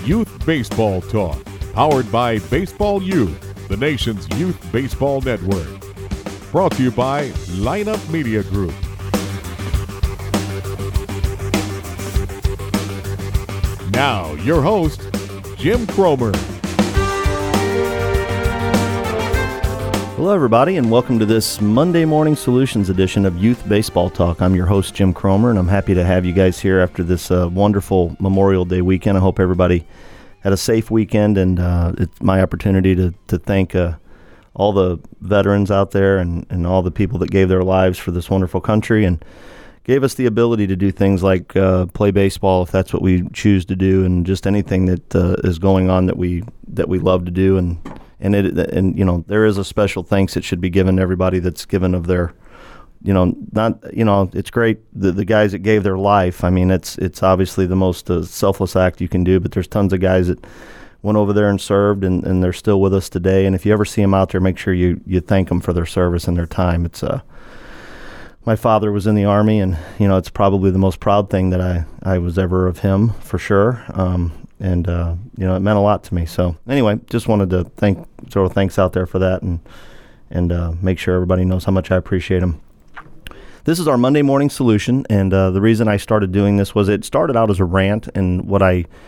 Youth Baseball Talk, powered by Baseball Youth, the nation's youth baseball network. Brought to you by Lineup Media Group. Now, your host, Jim Cromer. Hello, everybody, and welcome to this Monday Morning Solutions edition of Youth Baseball Talk. I'm your host, Jim Cromer, and I'm happy to have you guys here after this wonderful Memorial Day weekend. I hope everybody had a safe weekend, and it's my opportunity to thank all the veterans out there and all the people that gave their lives for this wonderful country and gave us the ability to do things like play baseball if that's what we choose to do, and just anything that is going on that we love to do. And you know, there is a special thanks that should be given to everybody that's given of their, it's great the guys that gave their life. I mean, it's obviously the most selfless act you can do, but there's tons of guys that went over there and served, and they're still with us today. And if you ever see them out there, make sure you thank them for their service and their time. It's my father was in the Army, and it's probably the most proud thing that I was ever of him, for sure. And it meant a lot to me. So anyway, just wanted to throw thanks out there for that, and make sure everybody knows how much I appreciate them. This is our Monday Morning Solution, and the reason I started doing this was it started out as a rant, and with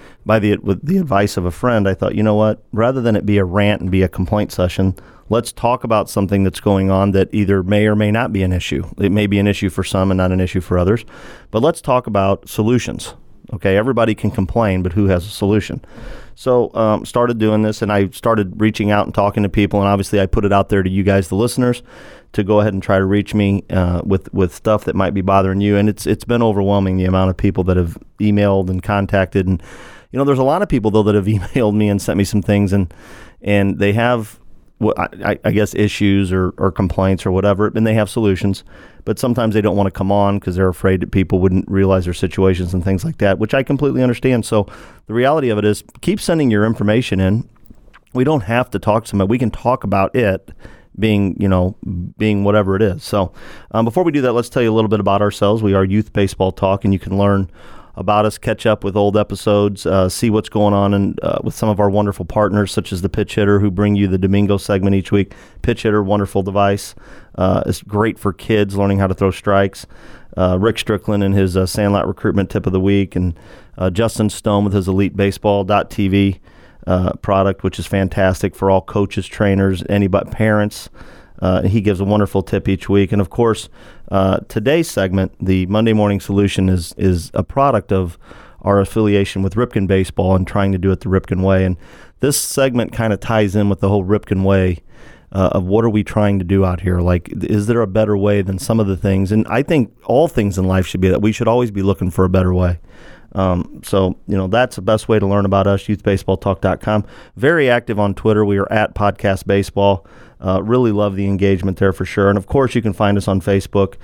the advice of a friend, I thought, you know what, rather than it be a rant and be a complaint session, let's talk about something that's going on that either may or may not be an issue. It may be an issue for some and not an issue for others, but let's talk about solutions. Okay, everybody can complain, but who has a solution? So started doing this, and I started reaching out and talking to people, and obviously I put it out there to you guys, the listeners, to go ahead and try to reach me with stuff that might be bothering you. And it's been overwhelming, the amount of people that have emailed and contacted. And there's a lot of people though that have emailed me and sent me some things, and they have I guess issues or complaints or whatever, and they have solutions, but sometimes they don't want to come on because they're afraid that people wouldn't realize their situations and things like that, which I completely understand. So the reality of it is, keep sending your information in. We don't have to talk to somebody. We can talk about it being whatever it is. So before we do that, let's tell you a little bit about ourselves. We are Youth Baseball Talk, and you can learn about us, catch up with old episodes, see what's going on with some of our wonderful partners, such as the Pitch Hitter, who bring you the Domingo segment each week. Pitch Hitter, wonderful device. It's great for kids learning how to throw strikes. Rick Strickland and his Sandlot Recruitment Tip of the Week, and Justin Stone with his Elite Baseball.tv product, which is fantastic for all coaches, trainers, anybody, parents. He gives a wonderful tip each week. And of course, today's segment, the Monday Morning Solution, is a product of our affiliation with Ripken Baseball and trying to do it the Ripken way. And this segment kind of ties in with the whole Ripken way of what are we trying to do out here? Like, is there a better way than some of the things? And I think all things in life should be that. We should always be looking for a better way. So that's the best way to learn about us, youthbaseballtalk.com. Very active on Twitter. We are at Podcast Baseball. Really love the engagement there for sure. And of course, you can find us on Facebook,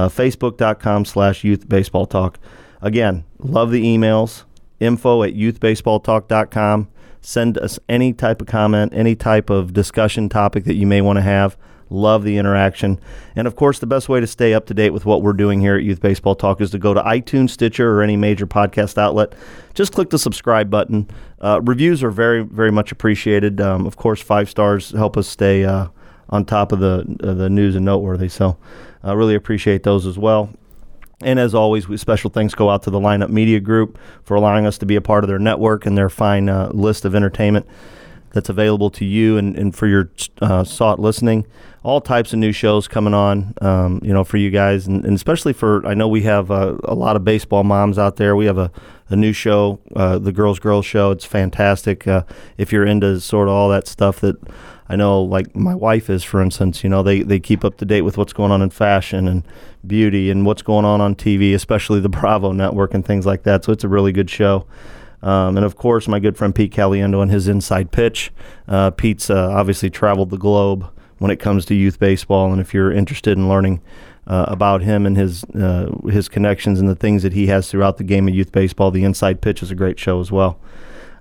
facebook.com/youthbaseballtalk. Again, love the emails, info@youthbaseballtalk.com. Send us any type of comment, any type of discussion topic that you may want to have. Love the interaction. And of course, the best way to stay up to date with what we're doing here at Youth Baseball Talk is to go to iTunes, Stitcher, or any major podcast outlet. Just click the subscribe button. Reviews are very, very much appreciated. Of course, 5 stars help us stay on top of the news and noteworthy. So I really appreciate those as well. And as always, special thanks go out to the Lineup Media Group for allowing us to be a part of their network and their fine list of entertainment that's available to you and for your sought listening. All types of new shows coming on, for you guys, and especially I know we have a lot of baseball moms out there. We have a new show, the Girls Show. It's fantastic. If you're into sort of all that stuff that I know, like my wife is, for instance, they keep up to date with what's going on in fashion and beauty and what's going on TV, especially the Bravo Network and things like that. So it's a really good show. And of course, my good friend Pete Caliendo and his Inside Pitch. Pete's obviously traveled the globe when it comes to youth baseball, and if you're interested in learning about him and his connections and the things that he has throughout the game of youth baseball, the Inside Pitch is a great show as well.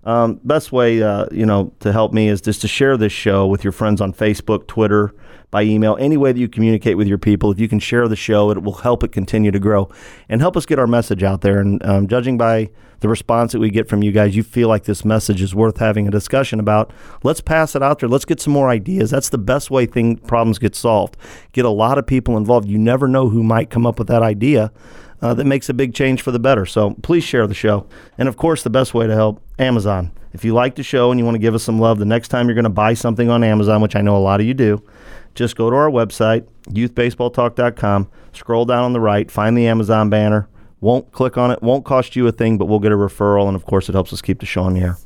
Best way, to help me is just to share this show with your friends on Facebook, Twitter, by email, any way that you communicate with your people. If you can share the show, it will help it continue to grow and help us get our message out there. And judging by the response that we get from you guys, you feel like this message is worth having a discussion about. Let's pass it out there. Let's get some more ideas. That's the best way problems get solved. Get a lot of people involved. You never know who might come up with that idea that makes a big change for the better. So please share the show. And, of course, the best way to help, Amazon. If you like the show and you want to give us some love, the next time you're going to buy something on Amazon, which I know a lot of you do, just go to our website, youthbaseballtalk.com, scroll down on the right, find the Amazon banner. Won't click on it, won't cost you a thing, but we'll get a referral, and, of course, it helps us keep the show on the air.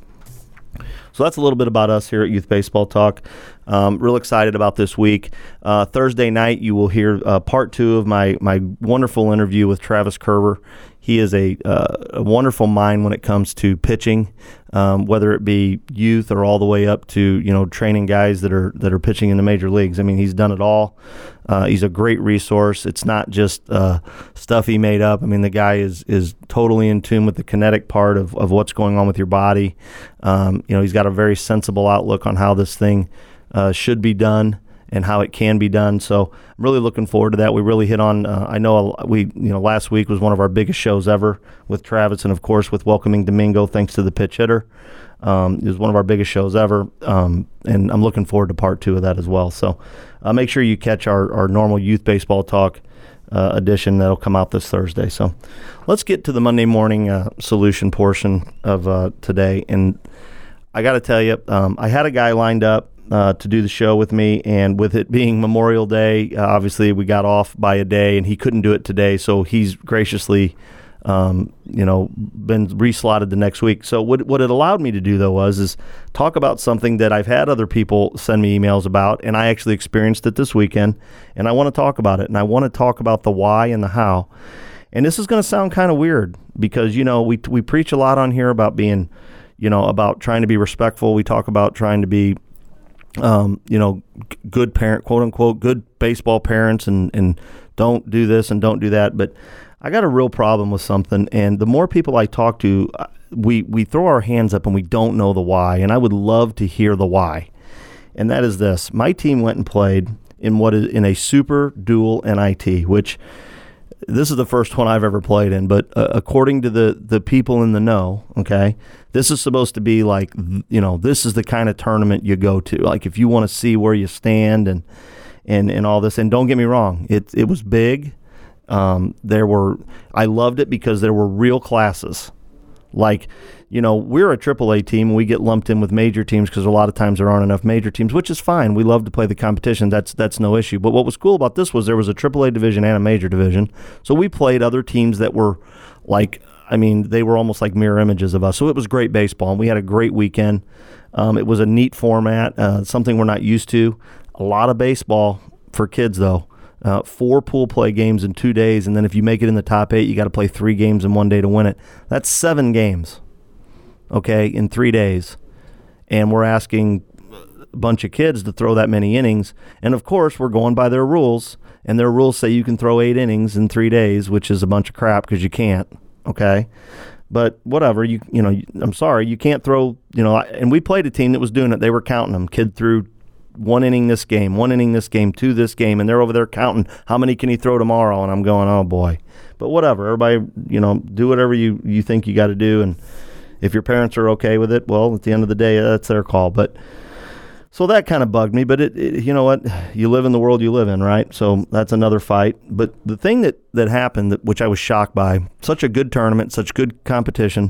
So that's a little bit about us here at Youth Baseball Talk. Real excited about this week. Thursday night, you will hear part 2 of my wonderful interview with Travis Kerber. He is a wonderful mind when it comes to pitching, whether it be youth or all the way up to training guys that are pitching in the major leagues. I mean, he's done it all. He's a great resource. It's not just stuff he made up. I mean, the guy is totally in tune with the kinetic part of what's going on with your body. He's got a very sensible outlook on how this thing should be done and how it can be done. So I'm really looking forward to that. We really hit on, I know last week was one of our biggest shows ever with Travis, and of course with welcoming Domingo, thanks to the pitch hitter. It was one of our biggest shows ever, and I'm looking forward to part 2 of that as well. So make sure you catch our normal Youth Baseball Talk edition that'll come out this Thursday. So let's get to the Monday morning solution portion of today. And I got to tell you, I had a guy lined up to do the show with me, and with it being Memorial Day, obviously we got off by a day, and he couldn't do it today, so he's graciously been reslotted the next week. So what it allowed me to do, though, is talk about something that I've had other people send me emails about, and I actually experienced it this weekend, and I want to talk about it, and I want to talk about the why and the how. And this is going to sound kind of weird because, we preach a lot on here about being, about trying to be respectful. We talk about trying to be good parent, quote unquote, good baseball parents, and don't do this and don't do that. But I got a real problem with something, and the more people I talk to, we throw our hands up and we don't know the why, and I would love to hear the why. And that is this: my team went and played in a super dual NIT, which this is the first one I've ever played in, but according to the people in the know, okay, this is supposed to be like, this is the kind of tournament you go to. Like if you want to see where you stand and all this. And don't get me wrong, it was big. I loved it because there were real classes. Like, we're a AAA team. We get lumped in with major teams because a lot of times there aren't enough major teams, which is fine. We love to play the competition. That's no issue. But what was cool about this was there was a AAA division and a major division. So we played other teams that were they were almost like mirror images of us. So it was great baseball, and we had a great weekend. It was a neat format, something we're not used to. A lot of baseball for kids, though. 4 pool play games in 2 days, and then if you make it in the top 8, you got to play 3 games in 1 day to win it. That's 7 games, okay, in 3 days. And we're asking a bunch of kids to throw that many innings. And, of course, we're going by their rules, and their rules say you can throw 8 innings in 3 days, which is a bunch of crap because you can't, okay? But whatever, I'm sorry, you can't throw, and we played a team that was doing it. They were counting them. Kid threw 1 inning this game, 1 inning this game, 2 this game, and they're over there counting how many can he throw tomorrow, and I'm going, oh boy. But whatever, everybody, do whatever you think you got to do, and if your parents are okay with it, well, at the end of the day, that's their call. But so that kind of bugged me, but it you know what, you live in the world you live in, right? So that's another fight. But the thing that happened, which I was shocked by, such a good tournament, such good competition,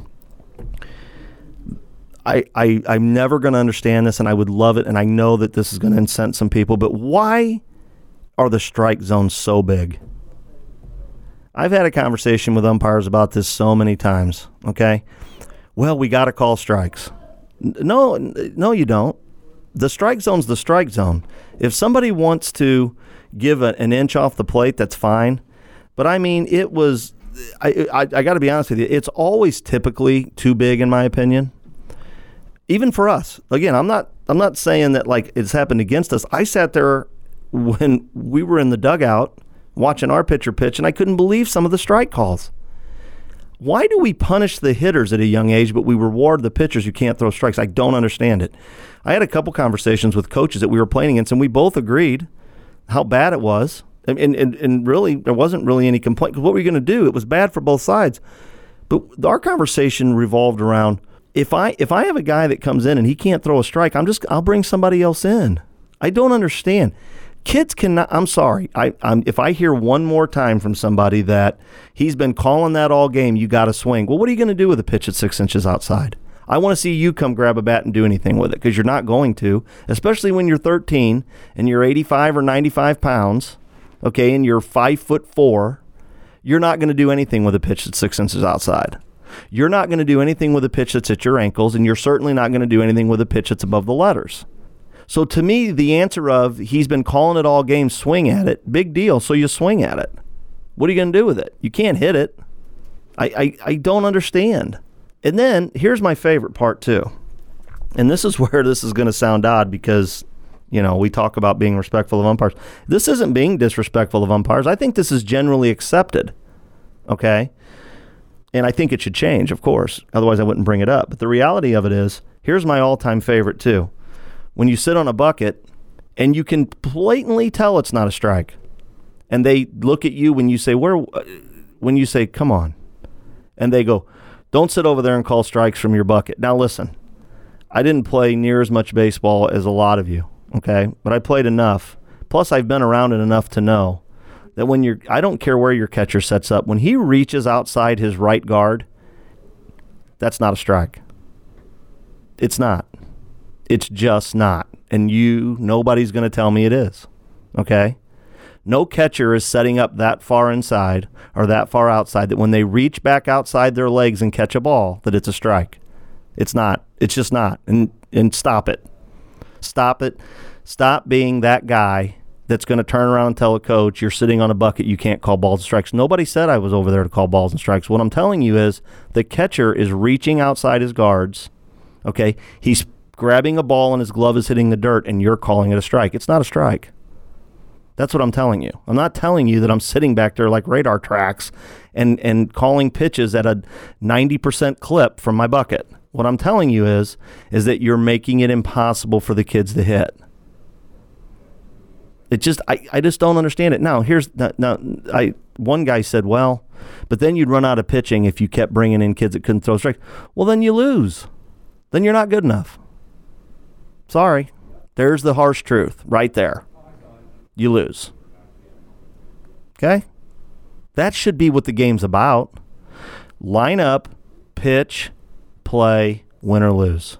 I'm never going to understand this, and I would love it, and I know that this is going to incent some people, but why are the strike zones so big? I've had a conversation with umpires about this so many times, okay? Well, we got to call strikes. No, you don't. The strike zone's the strike zone. If somebody wants to give an inch off the plate, that's fine. But, I mean, it was – I got to be honest with you, it's always typically too big in my opinion. Even for us. Again, I'm not saying that like it's happened against us. I sat there when we were in the dugout watching our pitcher pitch, and I couldn't believe some of the strike calls. Why do we punish the hitters at a young age, but we reward the pitchers who can't throw strikes? I don't understand it. I had a couple conversations with coaches that we were playing against, and we both agreed how bad it was. And really, there wasn't really any complaint. Because what were you going to do? It was bad for both sides. But our conversation revolved around, if I have a guy that comes in and he can't throw a strike, I'll bring somebody else in. I don't understand. Kids cannot. I'm sorry. If I hear one more time from somebody that he's been calling that all game, you got to swing. Well, what are you going to do with a pitch at 6 inches outside? I want to see you come grab a bat and do anything with it, because you're not going to, especially when you're 13 and you're 85 or 95 pounds, okay, and you're 5'4". You're not going to do anything with a pitch that's 6 inches outside. You're not going to do anything with a pitch that's at your ankles, and you're certainly not going to do anything with a pitch that's above the letters. So to me, the answer of he's been calling it all game, swing at it, big deal, so you swing at it. What are you going to do with it? You can't hit it. I don't understand. And then here's my favorite part too. And this is where this is going to sound odd because, we talk about being respectful of umpires. This isn't being disrespectful of umpires. I think this is generally accepted, okay? And I think it should change, of course. Otherwise, I wouldn't bring it up. But the reality of it is, here's my all-time favorite too. When you sit on a bucket and you can blatantly tell it's not a strike, and they look at you when you say, come on, and they go, don't sit over there and call strikes from your bucket. Now listen, I didn't play near as much baseball as a lot of you, okay? But I played enough. Plus, I've been around it enough to know that I don't care where your catcher sets up, when he reaches outside his right guard, that's not a strike. It's not. It's just not. And nobody's going to tell me it is. Okay? No catcher is setting up that far inside or that far outside that when they reach back outside their legs and catch a ball, that it's a strike. It's not. It's just not. And stop it. Stop it. Stop being that guy that's going to turn around and tell a coach, you're sitting on a bucket, you can't call balls and strikes. Nobody said I was over there to call balls and strikes. What I'm telling you is the catcher is reaching outside his guards. Okay? He's grabbing a ball and his glove is hitting the dirt, and you're calling it a strike. It's not a strike. That's what I'm telling you. I'm not telling you that I'm sitting back there like radar tracks and calling pitches at a 90% clip from my bucket. What I'm telling you is that you're making it impossible for the kids to hit. It just, I just don't understand it. Now, one guy said, well, but then you'd run out of pitching if you kept bringing in kids that couldn't throw strikes. Well, then you lose. Then you're not good enough. Sorry. There's the harsh truth right there. You lose. Okay? That should be what the game's about. Line up, pitch, play, win or lose.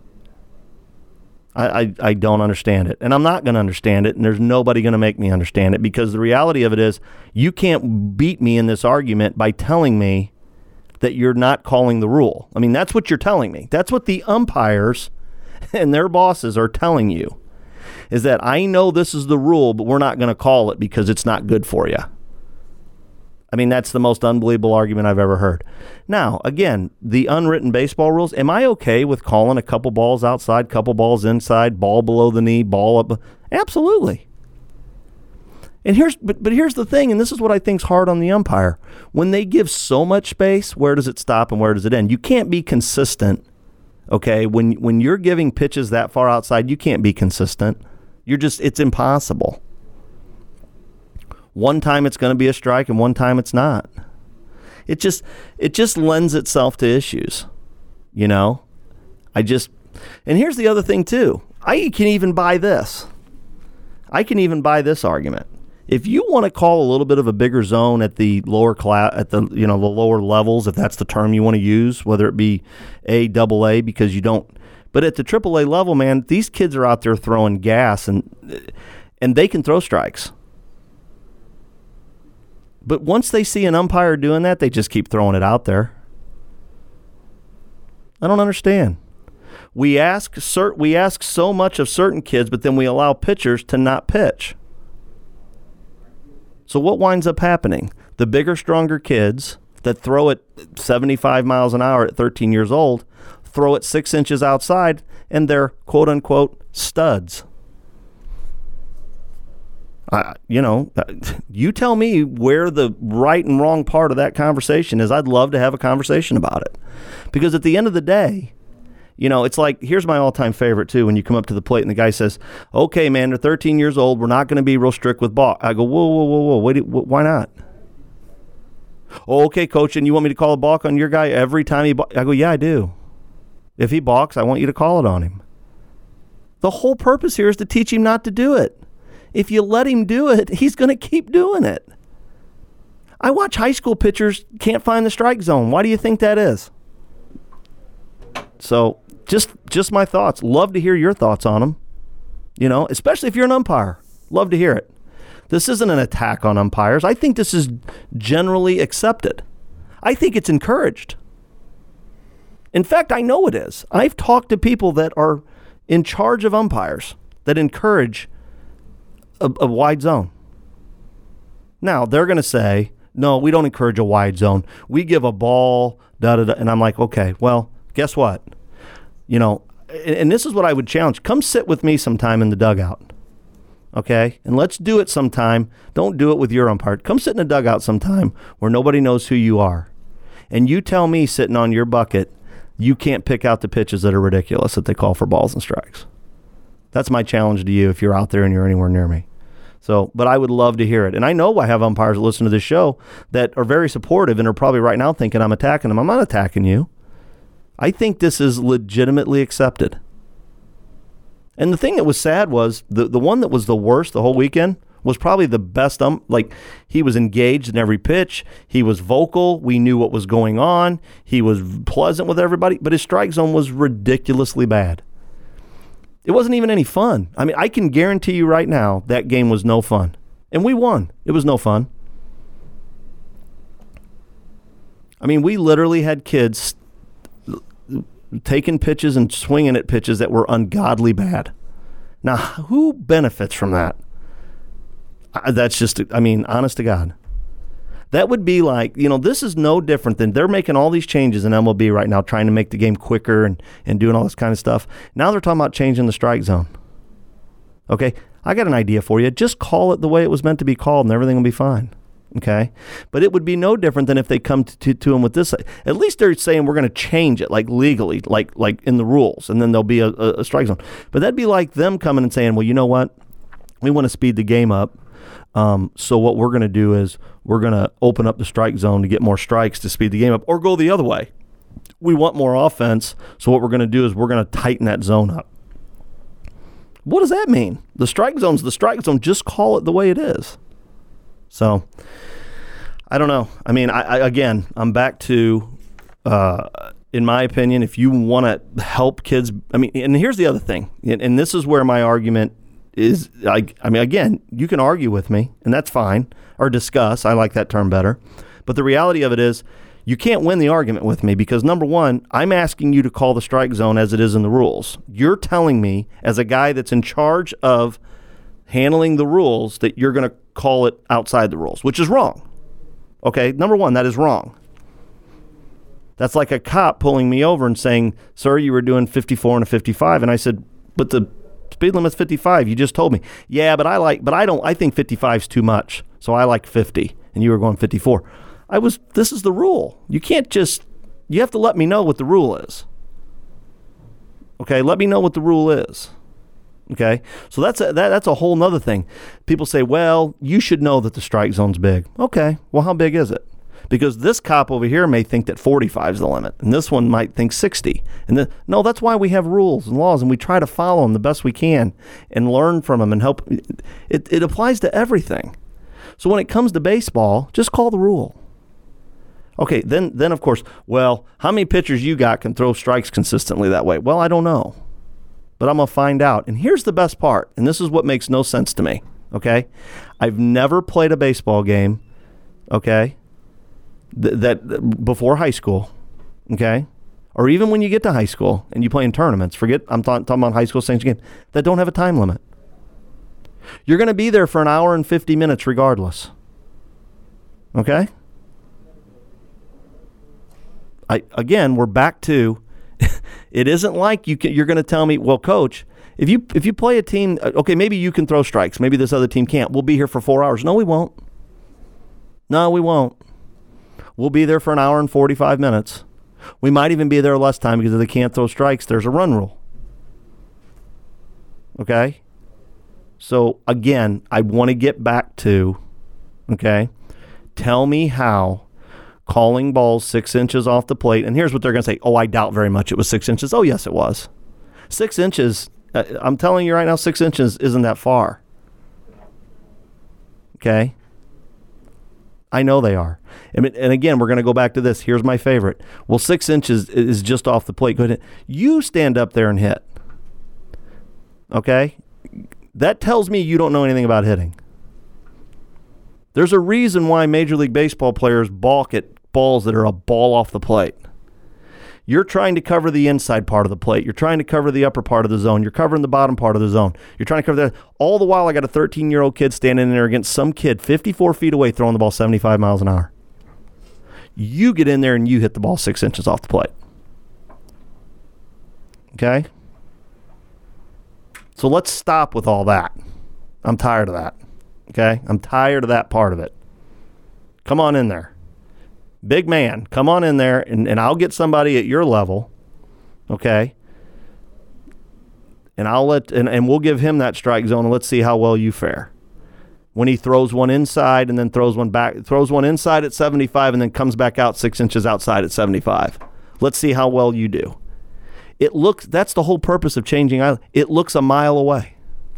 I don't understand it. And I'm not going to understand it, and there's nobody going to make me understand it, because the reality of it is you can't beat me in this argument by telling me that you're not calling the rule. I mean, that's what you're telling me. That's what the umpires and their bosses are telling you, is that I know this is the rule, but we're not going to call it because it's not good for you. I mean, that's the most unbelievable argument I've ever heard. Now, again, the unwritten baseball rules, am I okay with calling a couple balls outside, couple balls inside, ball below the knee, ball up? Absolutely. And here's the thing, and this is what I think's hard on the umpire. When they give so much space, where does it stop and where does it end? You can't be consistent, okay? When you're giving pitches that far outside, you can't be consistent. It's impossible. One time it's going to be a strike and one time it's not. It just lends itself to issues, you know? And here's the other thing too. I can even buy this. I can even buy this argument. If you want to call a little bit of a bigger zone at the lower class, at the lower levels, if that's the term you want to use, whether it be A, double A, because you don't. But at the AAA level, man, these kids are out there throwing gas and they can throw strikes. But once they see an umpire doing that, they just keep throwing it out there. I don't understand. We ask so much of certain kids, but then we allow pitchers to not pitch. So what winds up happening? The bigger, stronger kids that throw it 75 miles an hour at 13 years old throw it 6 inches outside, and they're quote-unquote studs. You tell me where the right and wrong part of that conversation is. I'd love to have a conversation about it. Because at the end of the day, it's like, here's my all-time favorite, too, when you come up to the plate and the guy says, okay, man, they're 13 years old. We're not going to be real strict with balk. I go, whoa. Why not? Oh, okay, coach, and you want me to call a balk on your guy every time he balks? I go, yeah, I do. If he balks, I want you to call it on him. The whole purpose here is to teach him not to do it. If you let him do it, he's going to keep doing it. I watch high school pitchers can't find the strike zone. Why do you think that is? So just my thoughts. Love to hear your thoughts on them, especially if you're an umpire. Love to hear it. This isn't an attack on umpires. I think this is generally accepted. I think it's encouraged. In fact, I know it is. I've talked to people that are in charge of umpires that encourage a wide zone. Now, they're going to say, no, we don't encourage a wide zone. We give a ball, da-da-da. And I'm like, okay, well, guess what? And this is what I would challenge. Come sit with me sometime in the dugout, okay? And let's do it sometime. Don't do it with your umpire. Come sit in the dugout sometime where nobody knows who you are. And you tell me, sitting on your bucket, you can't pick out the pitches that are ridiculous that they call for balls and strikes. That's my challenge to you if you're out there and you're anywhere near me. So, but I would love to hear it. And I know I have umpires that listen to this show that are very supportive and are probably right now thinking I'm attacking them. I'm not attacking you. I think this is legitimately accepted. And the thing that was sad was the one that was the worst the whole weekend was probably the best. He was engaged in every pitch. He was vocal. We knew what was going on. He was pleasant with everybody, but his strike zone was ridiculously bad. It wasn't even any fun. I mean, I can guarantee you right now that game was no fun. And we won. It was no fun. I mean, we literally had kids taking pitches and swinging at pitches that were ungodly bad. Now, who benefits from that? That's just, honest to God. That would be like, this is no different than they're making all these changes in MLB right now, trying to make the game quicker and doing all this kind of stuff. Now they're talking about changing the strike zone. Okay, I got an idea for you. Just call it the way it was meant to be called and everything will be fine. Okay, but it would be no different than if they come to them with this. At least they're saying we're going to change it, like legally, like in the rules, and then there'll be a strike zone. But that'd be like them coming and saying, well, you know what? We want to speed the game up. So what we're going to do is we're going to open up the strike zone to get more strikes to speed the game up, or go the other way. We want more offense, so what we're going to do is we're going to tighten that zone up. What does that mean? The strike zone's the strike zone. Just call it the way it is. So, I don't know. I mean, I'm back to, in my opinion, if you want to help kids, and here's the other thing, and this is where my argument is, again, you can argue with me, and that's fine, or discuss. I like that term better. But the reality of it is, you can't win the argument with me because, number one, I'm asking you to call the strike zone as it is in the rules. You're telling me, as a guy that's in charge of handling the rules, that you're going to call it outside the rules, which is wrong. Okay, number one, that is wrong. That's like a cop pulling me over and saying, sir, you were doing 54 and a 55. And I said, but the speed limit's 55. You just told me. Yeah, I think 55 is too much. So I like 50 and you were going 54. This is the rule. You have to let me know what the rule is. Okay, let me know what the rule is. Okay, so that's a whole nother thing. People say, well, you should know that the strike zone's big. Okay, well, how big is it? Because this cop over here may think that 45 is the limit, and this one might think 60. No, that's why we have rules and laws, and we try to follow them the best we can and learn from them and help. It applies to everything. So when it comes to baseball, just call the rule. Okay, then of course, well, how many pitchers you got can throw strikes consistently that way? Well, I don't know. But I'm going to find out. And here's the best part, and this is what makes no sense to me, okay? I've never played a baseball game, okay, that before high school, okay, or even when you get to high school and you play in tournaments, I'm talking about high school sanctioned games, that don't have a time limit. You're going to be there for an hour and 50 minutes regardless, okay? We're back to... It isn't like you're going to tell me, well, coach, If you play a team, okay, maybe you can throw strikes. Maybe this other team can't. We'll be here for 4 hours. No, we won't. No, we won't. We'll be there for an hour and 45 minutes. We might even be there less time because if they can't throw strikes, there's a run rule. Okay? So, again, I want to get back to, okay, tell me how calling balls 6 inches off the plate, and here's what they're going to say. Oh, I doubt very much it was 6 inches. Oh, yes, it was. 6 inches, I'm telling you right now, 6 inches isn't that far. Okay? I know they are. And again, we're going to go back to this. Here's my favorite. Well, 6 inches is just off the plate. Go ahead. You stand up there and hit. Okay? That tells me you don't know anything about hitting. There's a reason why Major League Baseball players balk at balls that are a ball off the plate. You're trying to cover the inside part of the plate. You're trying to cover the upper part of the zone. You're covering the bottom part of the zone. You're trying to cover that. All the while, I got a 13-year-old kid standing in there against some kid 54 feet away throwing the ball 75 miles an hour. You get in there and you hit the ball 6 inches off the plate. Okay? So let's stop with all that. I'm tired of that. Okay? I'm tired of that part of it. Come on in there. Big man, come on in there, and I'll get somebody at your level, okay? And and we'll give him that strike zone, and let's see how well you fare. When he throws one inside and then throws one back, throws one inside at 75 and then comes back out 6 inches outside at 75. Let's see how well you do. That's the whole purpose of changing. It looks a mile away.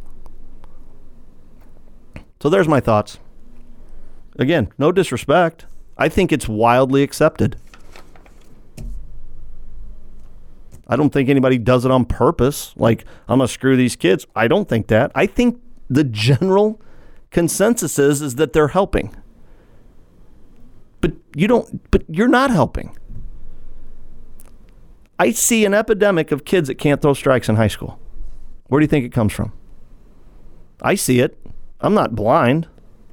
So there's my thoughts. Again, no disrespect. I think it's wildly accepted. I don't think anybody does it on purpose. Like, I'm going to screw these kids. I don't think that. I think the general consensus is that they're helping. But you're not helping. I see an epidemic of kids that can't throw strikes in high school. Where do you think it comes from? I see it. I'm not blind.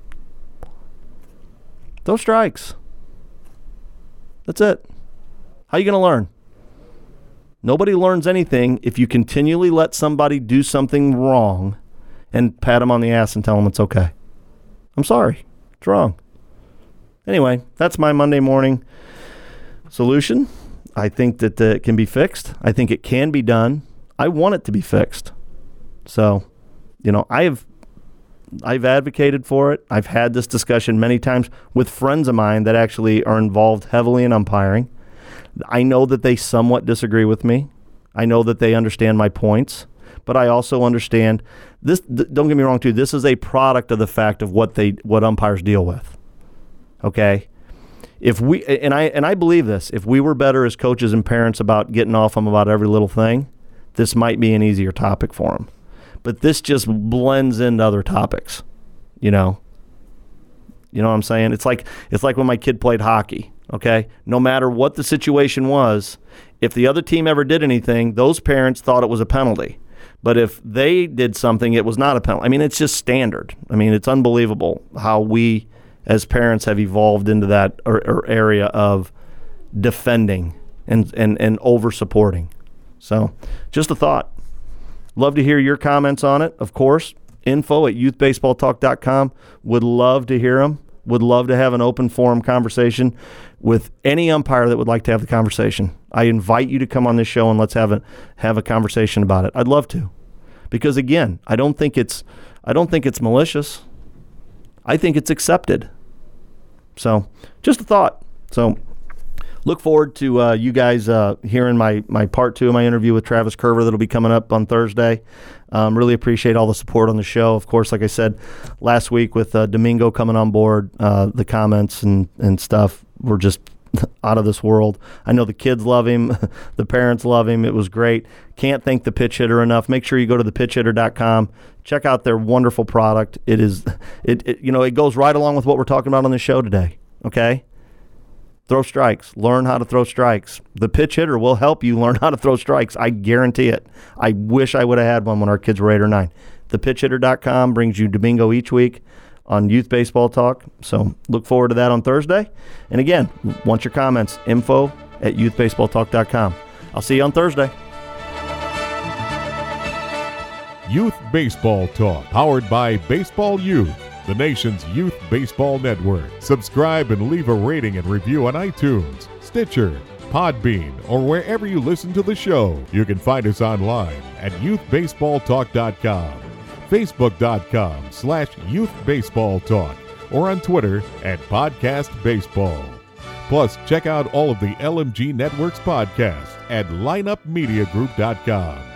Throw strikes. That's it. How are you going to learn? Nobody learns anything if you continually let somebody do something wrong and pat them on the ass and tell them it's okay. I'm sorry. It's wrong. Anyway, that's my Monday morning solution. I think that it can be fixed. I think it can be done. I want it to be fixed. So, I've advocated for it. I've had this discussion many times with friends of mine that actually are involved heavily in umpiring. I know that they somewhat disagree with me. I know that they understand my points, but I also understand this. Don't get me wrong, too. This is a product of the fact of what umpires deal with. Okay, if we and I believe this. If we were better as coaches and parents about getting off them about every little thing, this might be an easier topic for them. But this just blends into other topics, You know what I'm saying? It's like when my kid played hockey, okay? No matter what the situation was, if the other team ever did anything, those parents thought it was a penalty. But if they did something, it was not a penalty. I mean, it's just standard. I mean, it's unbelievable how we as parents have evolved into that or area of defending and over-supporting. So just a thought. Love to hear your comments on it, of course. info@youthbaseballtalk.com. Would love to hear them. Would love to have an open forum conversation with any umpire that would like to have the conversation. I invite you to come on this show and let's have a conversation about it. I'd love to. Because again, I don't think it's malicious. I think it's accepted. So, just a thought. So, look forward to you guys hearing my part 2 of my interview with Travis Curver that'll be coming up on Thursday. Really appreciate all the support on the show. Of course, like I said last week with Domingo coming on board, the comments and stuff were just out of this world. I know the kids love him. The parents love him. It was great. Can't thank the Pitch Hitter enough. Make sure you go to thepitchhitter.com. Check out their wonderful product. It goes right along with what we're talking about on the show today. Okay? Throw strikes. Learn how to throw strikes. The Pitch Hitter will help you learn how to throw strikes. I guarantee it. I wish I would have had one when our kids were 8 or 9. Thepitchhitter.com brings you Domingo each week on Youth Baseball Talk. So look forward to that on Thursday. And again, want your comments, info@youthbaseballtalk.com. I'll see you on Thursday. Youth Baseball Talk, powered by Baseball Youth, the nation's youth baseball network. Subscribe and leave a rating and review on iTunes, Stitcher, Podbean, or wherever you listen to the show. You can find us online at youthbaseballtalk.com, facebook.com/youthbaseballtalk, or on Twitter at podcastbaseball. Plus, check out all of the LMG Network's podcasts at lineupmediagroup.com.